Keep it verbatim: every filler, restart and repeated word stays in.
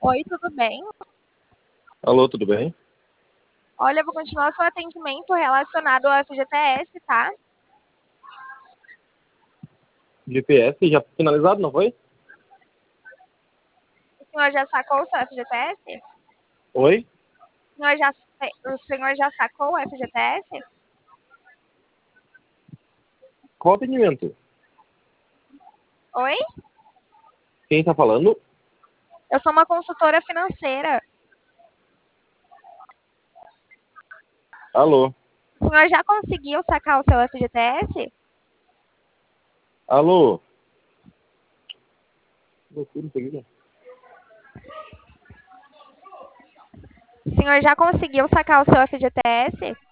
Oi, tudo bem? Alô, tudo bem? Olha, eu vou continuar seu atendimento relacionado ao F G T S, tá? G P S já finalizado, não foi? O senhor já sacou o seu F G T S? Oi? O senhor já, o senhor já sacou o F G T S? Qual atendimento? Oi? Quem tá falando? Eu sou uma consultora financeira. Alô? O senhor já conseguiu sacar o seu F G T S? Alô? Que loucura isso aqui, né? O senhor já conseguiu sacar o seu F G T S?